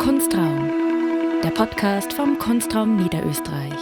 Kunstraum, der Podcast vom Kunstraum Niederösterreich.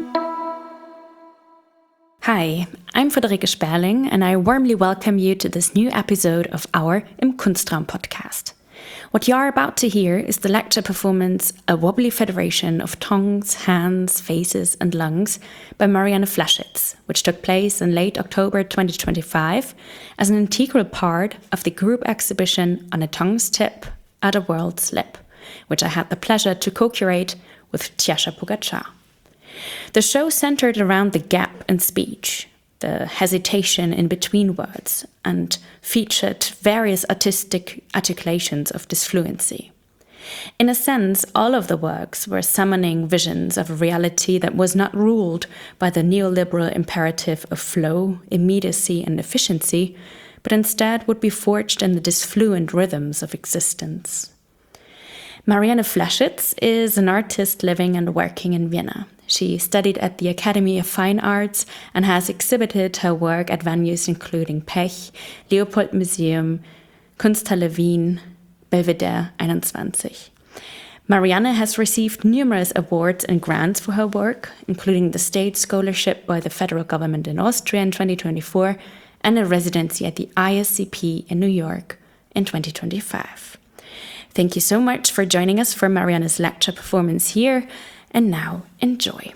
Hi, I'm Friederike Sperling and I warmly welcome you to this new episode of our Im Kunstraum podcast. What you are about to hear is the lecture performance A Wobbly Federation of Tongues, Hands, Faces and Lungs by Marianne Flaschitz, which took place in late October 2025 as an integral part of the group exhibition On a Tongue's Tip at a World's Lip, which I had the pleasure to co-curate with Tjasa Pogacar. The show centered around the gap in speech, the hesitation in between words, and featured various artistic articulations of disfluency. In a sense, all of the works were summoning visions of a reality that was not ruled by the neoliberal imperative of flow, immediacy, and efficiency, but instead would be forged in the disfluent rhythms of existence. Marianne Flaschitz is an artist living and working in Vienna. She studied at the Academy of Fine Arts and has exhibited her work at venues including Pech, Leopold Museum, Kunsthalle Wien, Belvedere 21. Marianne has received numerous awards and grants for her work, including the State Scholarship by the federal government in Austria in 2024 and a residency at the ISCP in New York in 2025. Thank you so much for joining us for Marianne's lecture performance here, and now enjoy.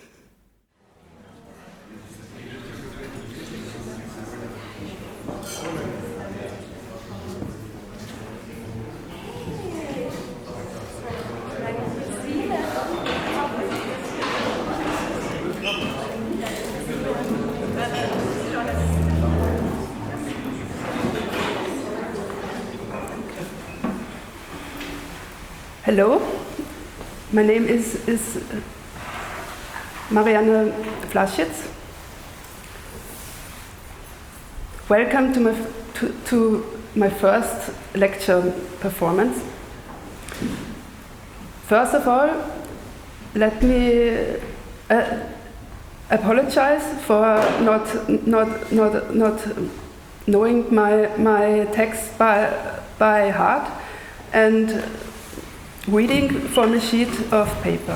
Hello, my name is Marianne Flaschitz. Welcome to my first lecture performance. First of all, let me apologize for not knowing my text by heart and reading from a sheet of paper.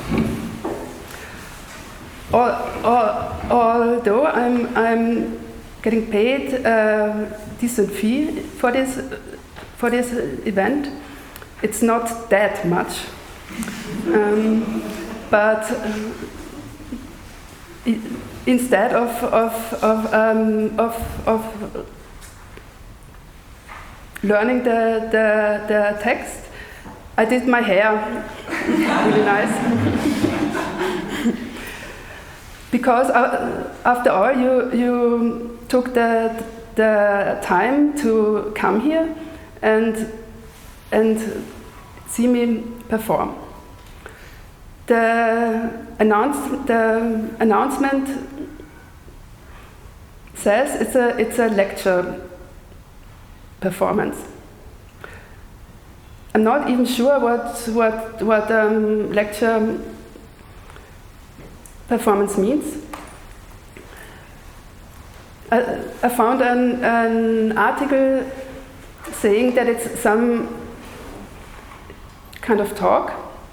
Although I'm getting paid a decent fee for this event, it's not that much. But instead of learning the text, I did my hair really nice. Because after all, you took the time to come here and see me perform. The announcement says it's a lecture performance. I'm not even sure what lecture performance means. I found an article saying that it's some kind of talk,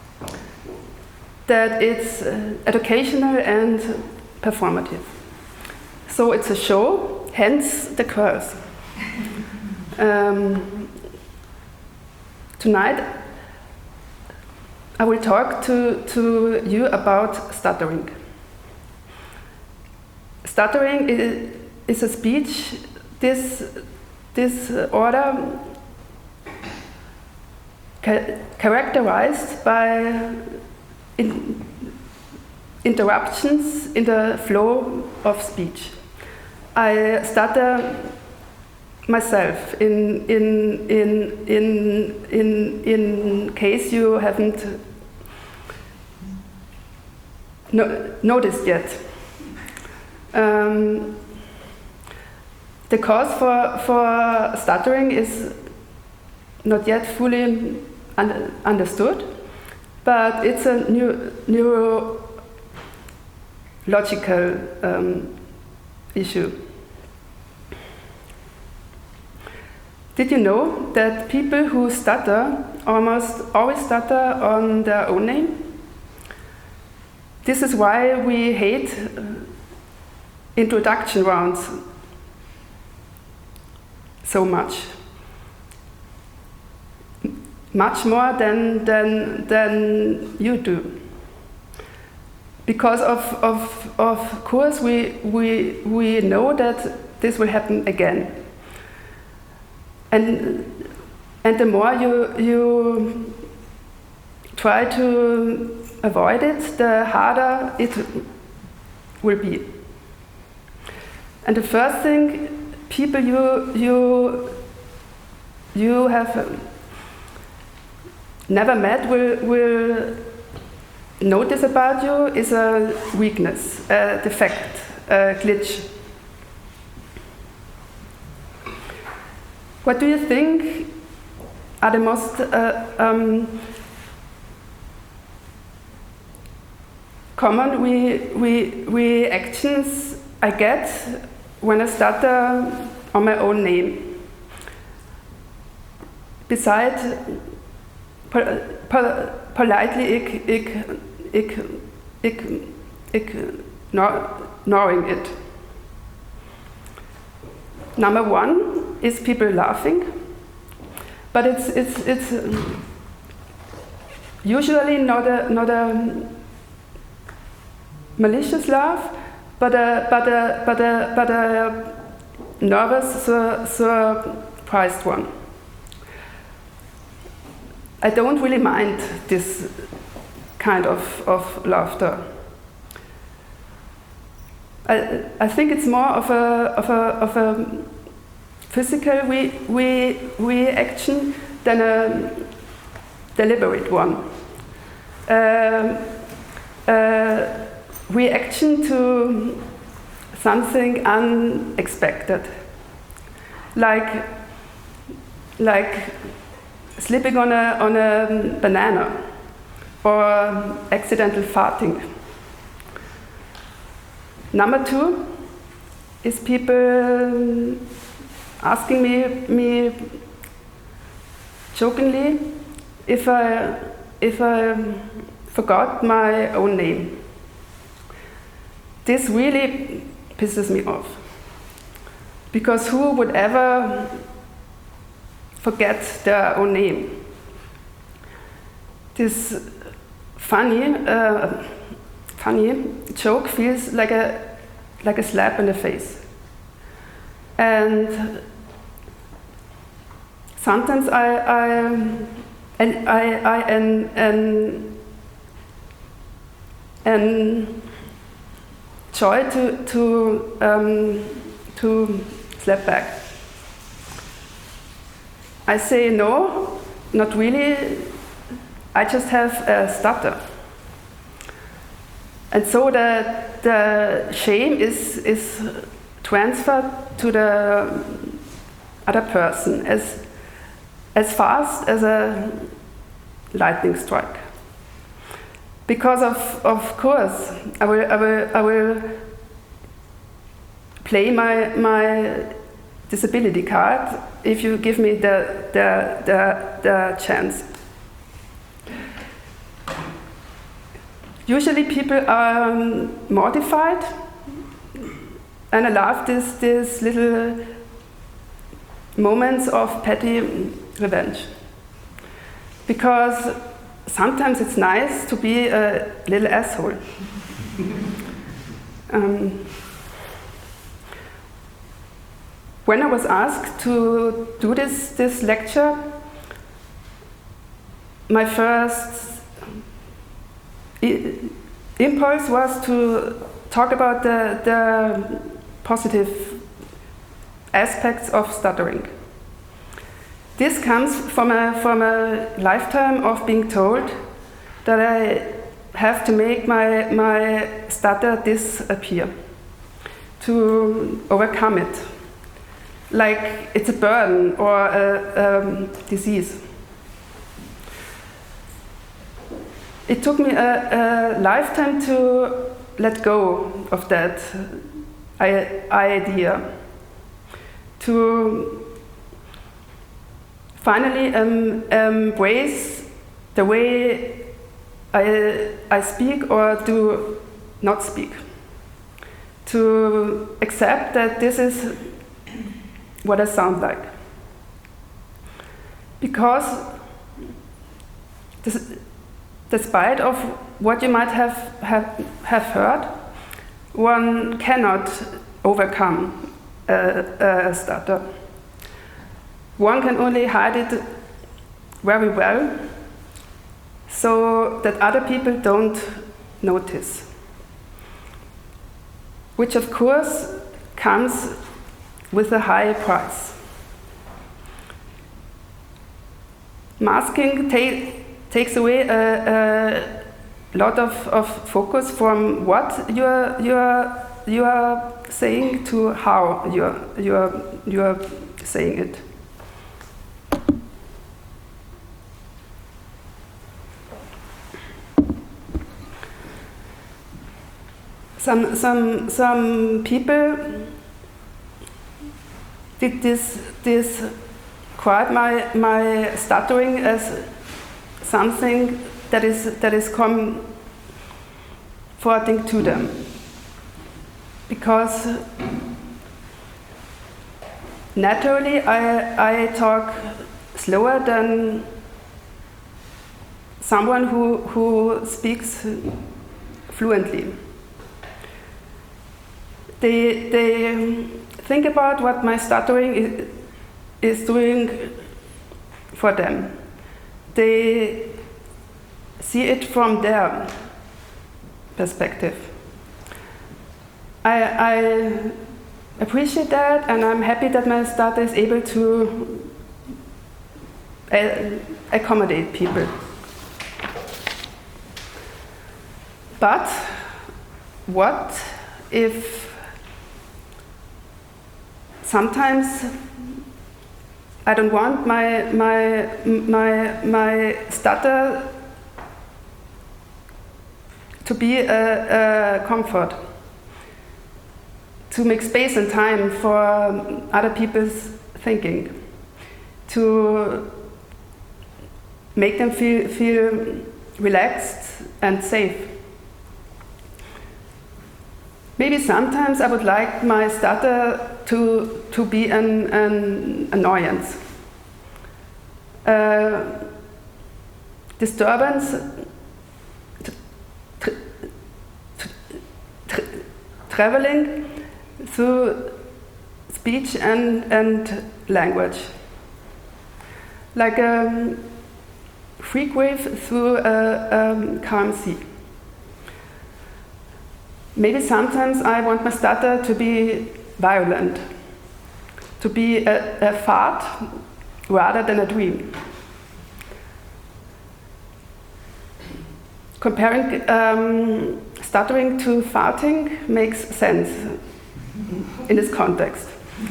that it's educational and performative. So it's a show, hence the curse. Tonight, I will talk to you about stuttering. Stuttering is a speech disorder characterized by interruptions in the flow of speech. I stutter myself in case you haven't noticed yet. The cause for stuttering is not yet fully understood, but it's a neurological issue. Did you know that people who stutter almost always stutter on their own name? This is why we hate introduction rounds so much. Much more than you do. Because of course we know that this will happen again. And the more you try to avoid it, the harder it will be. And the first thing people you have never met will notice about you is a weakness, a defect, a glitch. What do you think are the most common reactions I get when I stutter on my own name? Besides politely ignoring it. Number one is people laughing, but it's usually not a malicious laugh, but a nervous, surprised one. I don't really mind this kind of laughter. I think it's more of a physical reaction than a deliberate one. Reaction to something unexpected, like slipping on a banana or accidental farting. Number two is people asking me jokingly if I forgot my own name. This really pisses me off, because who would ever forget their own name? This funny joke feels like a slap in the face. And sometimes I enjoy to slap back. I say no, not really. I just have a stutter. And so the shame is transferred to the other person as fast as a lightning strike. Because of course I will play my disability card if you give me the chance. Usually people are mortified, and I love this little moments of petty revenge. Because sometimes it's nice to be a little asshole. When I was asked to do this lecture, my first impulse was to talk about the positive aspects of stuttering. This comes from a lifetime of being told that I have to make my stutter disappear, to overcome it, like it's a burden or a disease. It took me a lifetime to let go of that idea, to finally embrace the way I speak or do not speak. To accept that this is what I sound like. Because despite of what you might have heard, one cannot overcome a stutter. One can only hide it very well so that other people don't notice. Which of course comes with a high price. Masking takes away a lot of focus from what you are saying to how you are saying it. Some people did this quite my stuttering as something that is comforting to them, because naturally I talk slower than someone who speaks fluently. They think about what my stuttering is doing for them. They see it from their perspective. I appreciate that, and I'm happy that my stutter is able to accommodate people. But what if sometimes I don't want my stutter to be a comfort, to make space and time for other people's thinking, to make them feel relaxed and safe. Maybe sometimes I would like my stutter to be an annoyance, disturbance, traveling through speech and language, like a freak wave through a calm sea. Maybe sometimes I want my stutter to be violent, to be a fart rather than a dream. Comparing stuttering to farting makes sense in this context.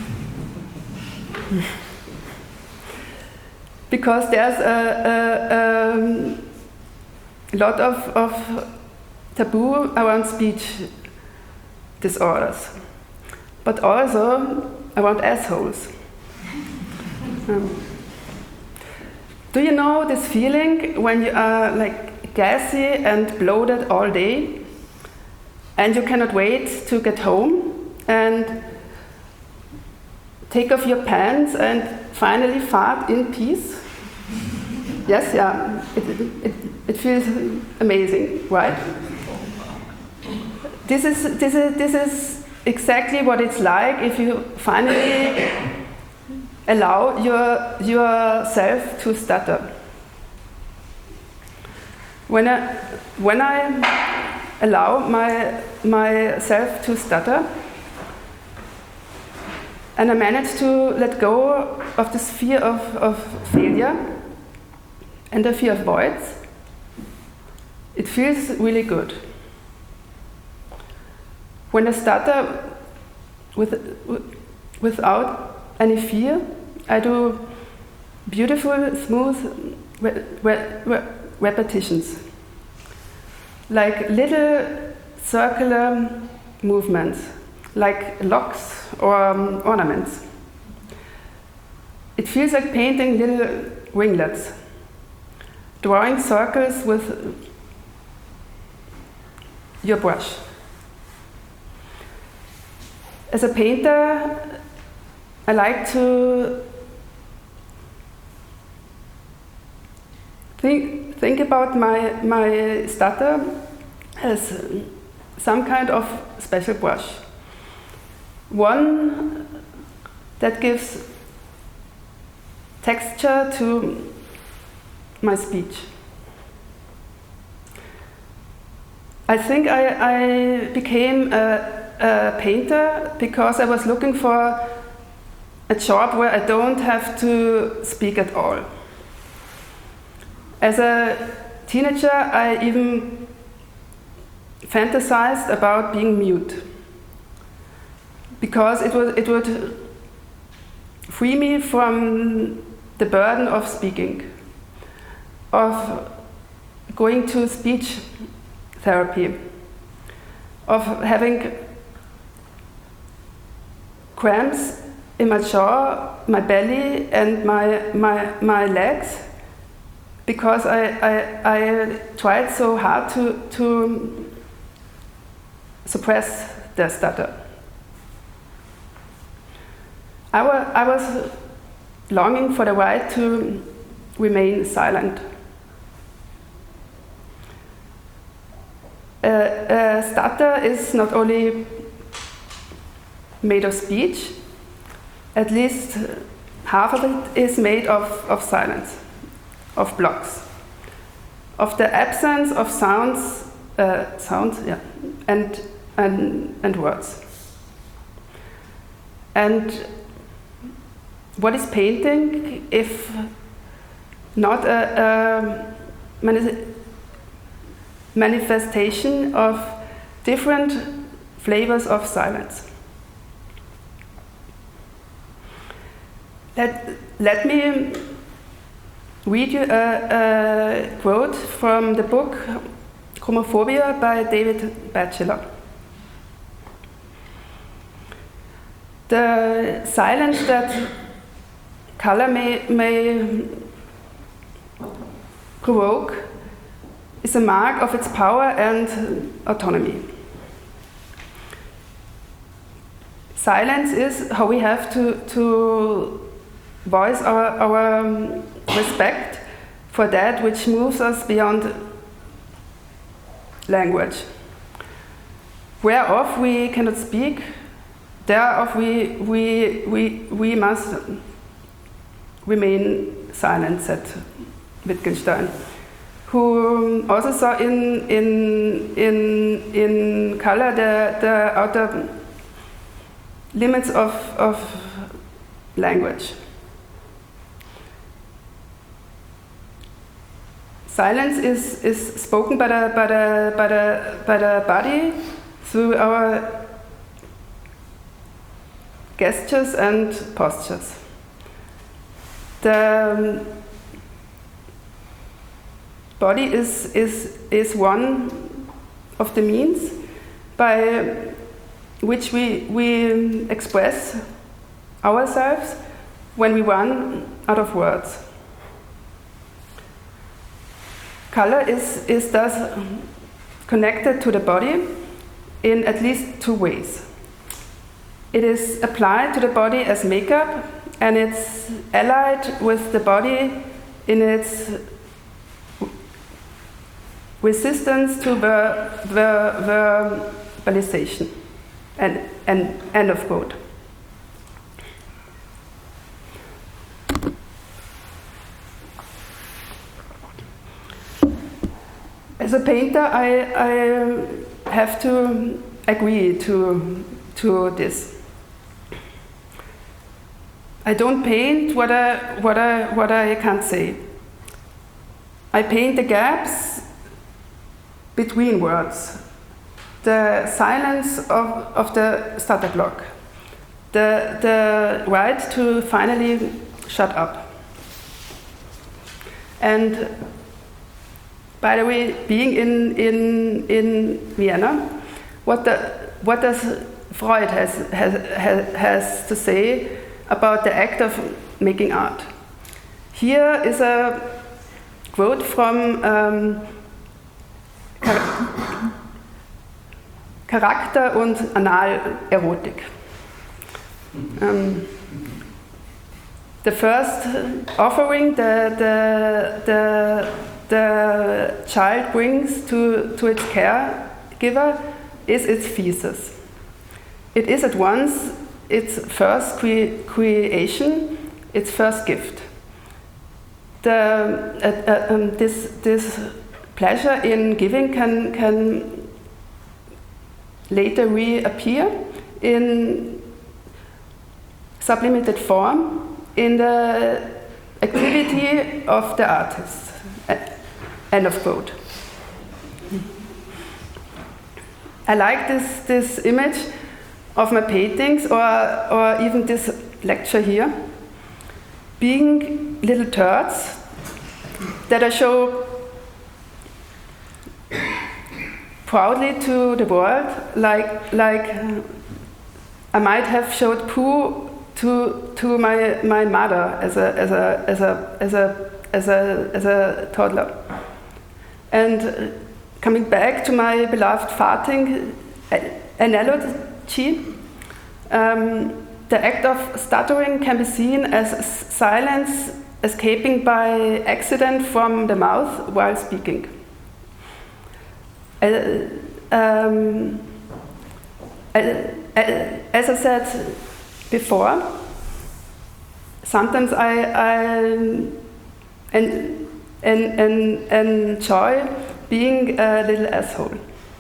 Because there's a lot of taboo around speech disorders, but also around assholes. Do you know this feeling when you are like gassy and bloated all day and you cannot wait to get home and take off your pants and finally fart in peace? Yes, yeah, it feels amazing, right? This is exactly what it's like if you finally allow yourself to stutter. When I allow myself to stutter, and I manage to let go of this fear of failure and the fear of voids, it feels really good. When I stutter without any fear, I do beautiful, smooth repetitions, like little circular movements, like locks or ornaments. it feels like painting little ringlets, drawing circles with your brush. As a painter, I like to think about my stutter as some kind of special brush. One that gives texture to my speech. I think I became a painter because I was looking for a job where I don't have to speak at all. As a teenager, I even fantasized about being mute because it would free me from the burden of speaking, of going to speech therapy, of having cramps in my jaw, my belly, and my legs, because I tried so hard to suppress the stutter. I was longing for the right to remain silent. A stutter is not only made of speech, at least half of it is made of silence, of blocks, of the absence of sounds, and words. And what is painting if not a manifestation of different flavors of silence? Let me read you a quote from the book Chromophobia by David Batchelor. The silence that color may provoke is a mark of its power and autonomy. Silence is how we have to voice our respect for that which moves us beyond language. Whereof we cannot speak, thereof we must remain silent, said Wittgenstein, who also saw in color the outer limits of language. Silence is spoken by the body through our gestures and postures. The body is one of the means by which we express ourselves when we run out of words. Color is thus connected to the body in at least two ways. It is applied to the body as makeup, and it's allied with the body in its resistance to verbalization. And end of quote. As a painter, I have to agree to this. I don't paint what I can't say. I paint the gaps between words, the silence of the stutter block, the right to finally shut up. And by the way, being in Vienna, what does Freud has to say about the act of making art. Here is a quote from Charakter und Analerotik. The first offering the child brings to its caregiver is its feces. It is at once its first creation, its first gift. This pleasure in giving can later reappear in sublimated form in the activity of the artist. End of quote. I like this image of my paintings or even this lecture here being little turds that I show proudly to the world, like I might have showed poo to my mother as a toddler. And coming back to my beloved farting analogy, the act of stuttering can be seen as silence escaping by accident from the mouth while speaking. As I said before, sometimes I enjoy being a little asshole.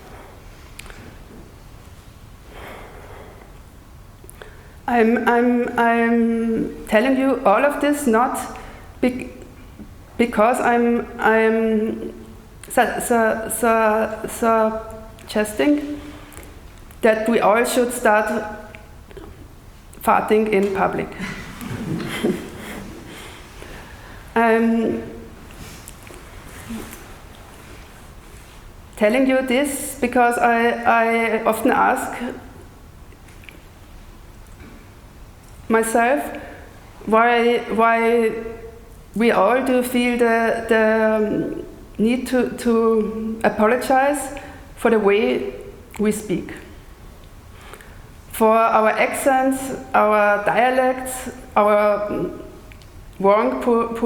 I'm telling you all of this not because I'm suggesting that we all should start farting in public. I'm telling you this because I often ask myself why we all do feel the need to apologize for the way we speak, for our accents, our dialects, our wrong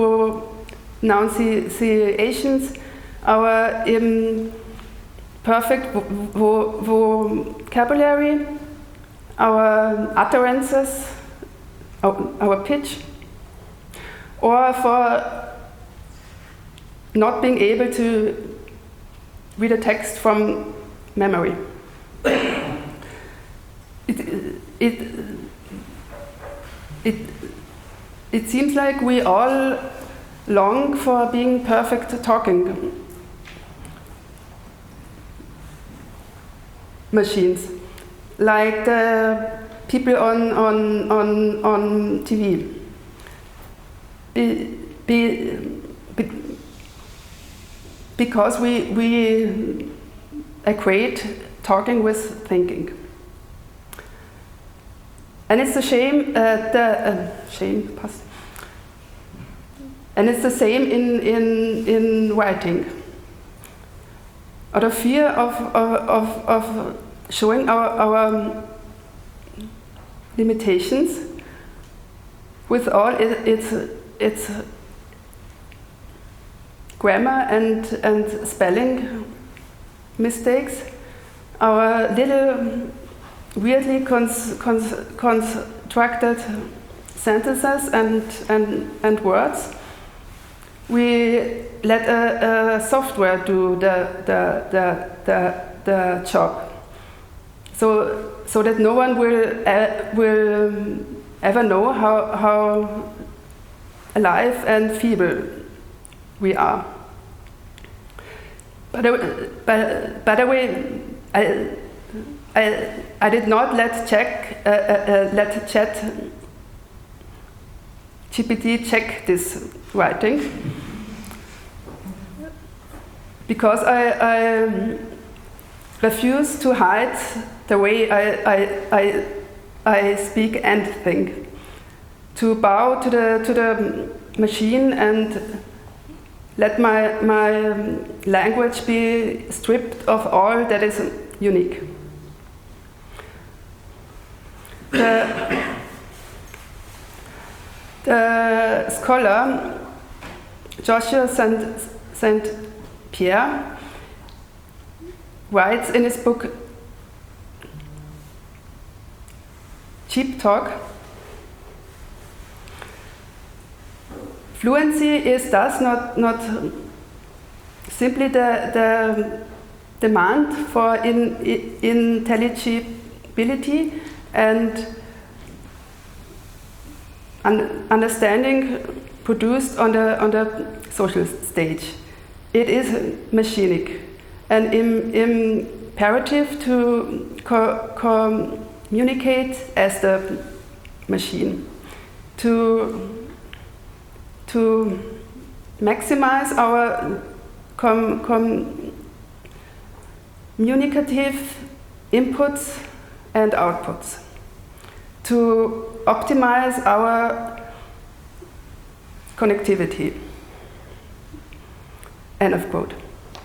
pronunciations, our imperfect vocabulary, our utterances, our pitch, or for not being able to read a text from memory. It seems like we all long for being perfect talking machines, like the people on TV. Because we equate talking with thinking, and it's a shame. And it's the same in writing. Out of fear of showing our limitations, with all its grammar and spelling mistakes, our little weirdly constructed sentences and words, we let a software do the job, so that no one will ever know how alive and feeble we are. By the way, I did not let ChatGPT check this writing, because I refuse to hide the way I speak and think. to bow to the machine and let my language be stripped of all that is unique. The scholar Joshua St. Pierre writes in his book Cheap Talk, fluency is thus not simply the demand for intelligibility and understanding produced on the social stage. It is machinic, an imperative to communicate as the machine, to maximize our communicative inputs and outputs, to optimize our connectivity. End of quote.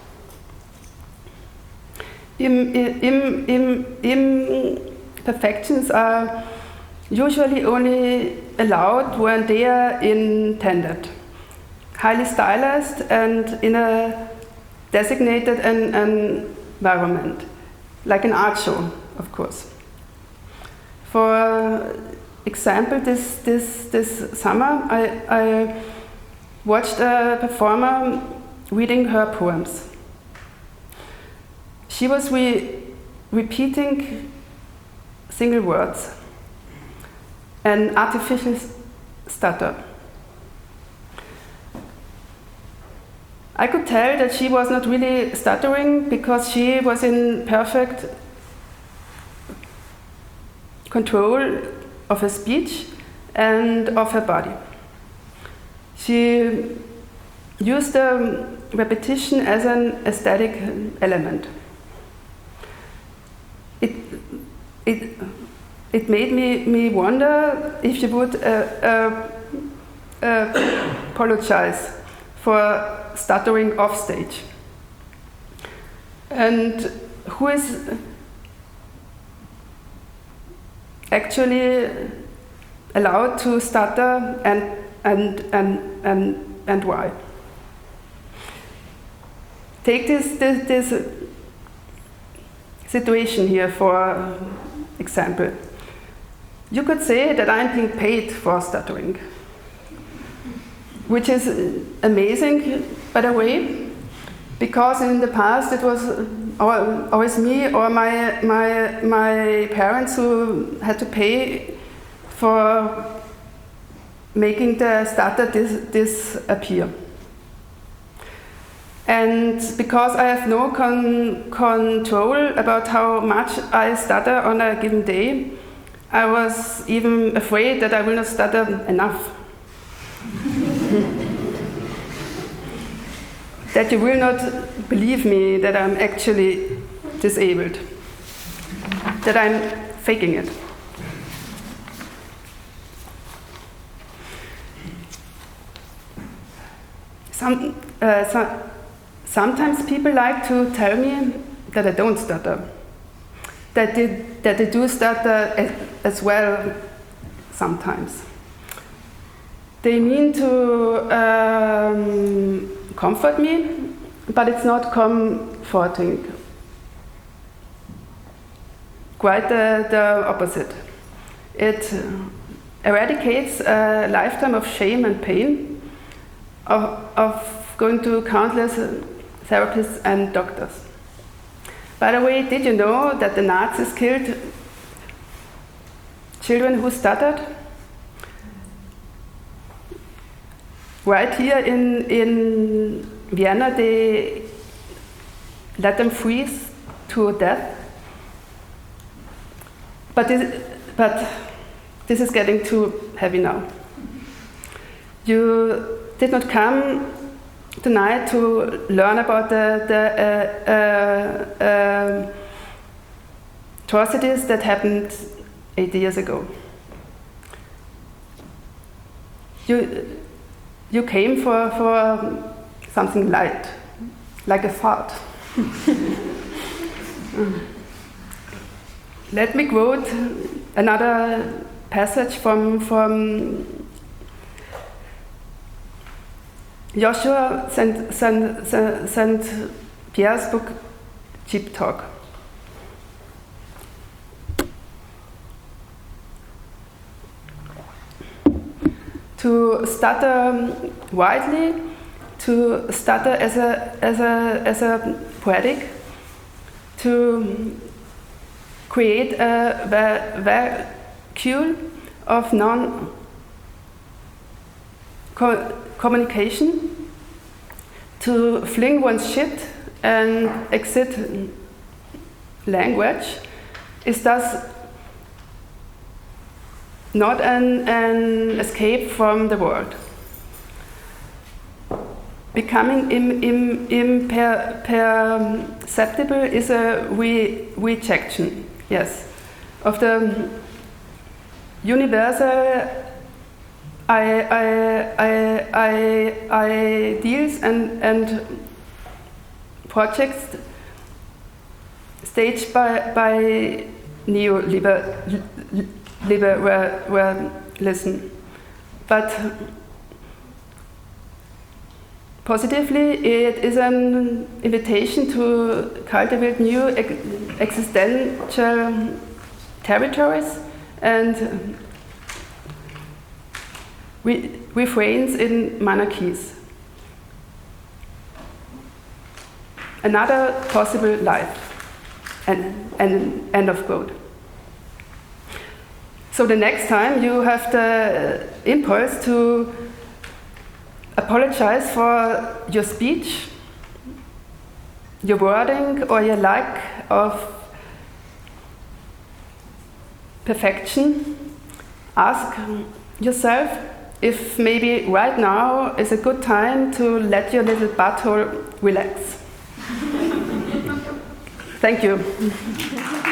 Imperfections are usually only allowed when they are intended, highly stylized and in a designated environment, like an art show, of course. For example, this summer I watched a performer reading her poems. She was repeating single words, an artificial stutter. I could tell that she was not really stuttering because she was in perfect control of her speech and of her body. She used the repetition as an aesthetic element. It made me wonder if she would apologize for stuttering off stage. And who is actually allowed to stutter and why? Take this situation here for example. You could say that I'm being paid for stuttering, which is amazing, by the way, because in the past it was always me or my parents who had to pay for making the stutter disappear. And because I have no control about how much I stutter on a given day, I was even afraid that I will not stutter enough. That you will not believe me that I'm actually disabled, that I'm faking it. Sometimes people like to tell me that I don't stutter, that they do stutter as well sometimes. They mean to comfort me, but it's not comforting. Quite the opposite. It eradicates a lifetime of shame and pain, of going to countless therapists and doctors. By the way, did you know that the Nazis killed children who stuttered? Right here in Vienna, they let them freeze to death. But this is getting too heavy now. You did not come tonight to learn about the atrocities that happened 80 years ago. you came for something light, like a fart. Let me quote another passage from Joshua St. Pierre's book, Cheap Talk. To stutter widely, to stutter as a poetic, to create a vacuum of non-communication, to fling one's shit and exit language is thus not an escape from the world. Becoming imperceptible is a rejection, yes, of the universal ideals and projects staged by neoliberalism, but positively, it is an invitation to cultivate new existential territories and refrains in minor keys. Another possible life, and end of quote. So the next time you have the impulse to apologize for your speech, your wording, or your lack of perfection, ask yourself if maybe right now is a good time to let your little butthole relax. Thank you.